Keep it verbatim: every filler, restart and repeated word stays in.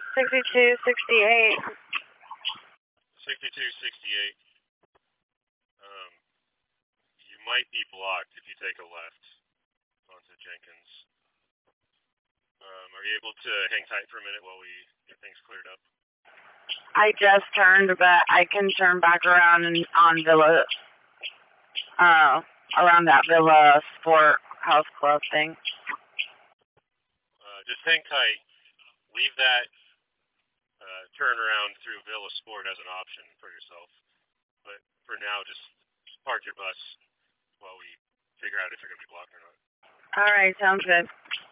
sixty-two sixty-eight. sixty-two sixty-eight. Um, you might be blocked if you take a left onto Jenkins. Um, are you able to hang tight for a minute while we get things cleared up? I just turned, but I can turn back around and on Villa, uh, around that Villa Sport House Club thing. Uh, just hang tight. Leave that uh, turnaround through Villa Sport as an option for yourself. But for now, just park your bus while we figure out if you're going to be blocked or not. All right, sounds good.